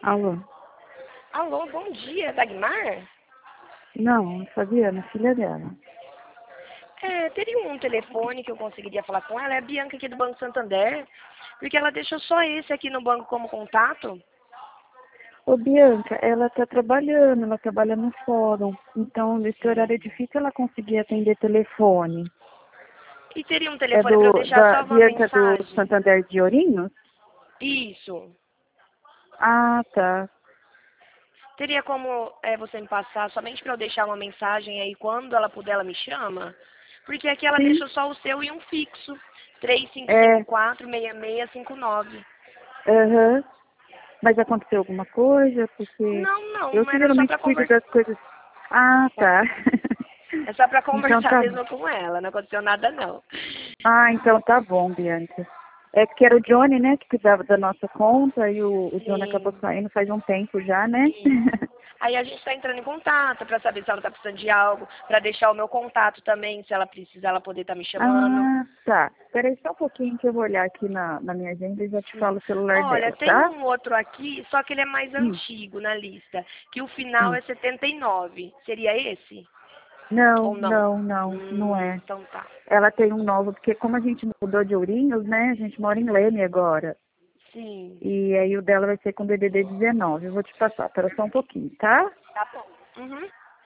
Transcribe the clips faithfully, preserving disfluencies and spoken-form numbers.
Alô? Alô, bom dia, Dagmar? Não, Fabiana, filha dela. É, teria um telefone que eu conseguiria falar com ela? É a Bianca aqui do Banco Santander, porque ela deixou só esse aqui no banco como contato. Ô, Bianca, ela tá trabalhando, ela trabalha no fórum. Então, nesse horário é difícil ela conseguir atender telefone. E teria um É telefone para eu do, deixar da só uma Bianca do mensagem? Santander de Ourinhos? Isso. Ah, tá. Teria como é, você me passar somente para eu deixar uma mensagem aí quando ela puder, ela me chama? Porque aqui ela Sim. deixou só o seu e um fixo. três cinco cinco É, quatro, seis seis cinco nove. aham. Mas aconteceu alguma coisa? Porque Não, eu não, que era só geralmente para cuido conversar. das coisas. Ah, tá. É só para Então conversar tá. mesmo com ela, não aconteceu nada não. Ah, então tá bom, Bianca. É porque era o Johnny, né, que cuidava da nossa conta e o, o Johnny acabou Sim, saindo faz um tempo já, né? isso. Aí a gente está entrando em contato para saber se ela está precisando de algo, para deixar o meu contato também, se ela precisar, ela poder estar me chamando. Ah, tá. Espera aí só um pouquinho que eu vou olhar aqui na, na minha agenda e já te Sim. falo o celular Olha, dela, tem tá? um outro aqui, só que ele é mais Hum, antigo na lista, que o final hum. é setenta e nove. Seria esse? Não, Ou não? não, não, não Hum, é. então tá. Ela tem um novo, porque como a gente mudou de Ourinhos, né, a gente mora em Leme agora. Sim. E aí o dela vai ser com D D D dezenove. Eu vou te passar, espera só um pouquinho, tá? Tá bom. Uhum.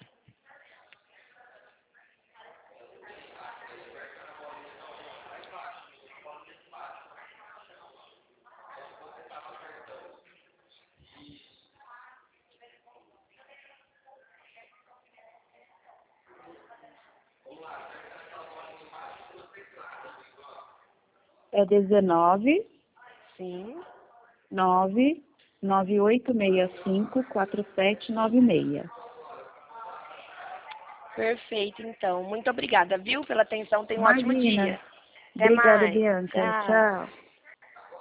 É dezenove, Sim. nove, nove oito seis cinco, quatro sete nove seis. Perfeito, então. Muito obrigada, viu, pela atenção. Tenha um ótimo Imagina. dia. Até Obrigada, mais. Bianca. Tchau. Tchau.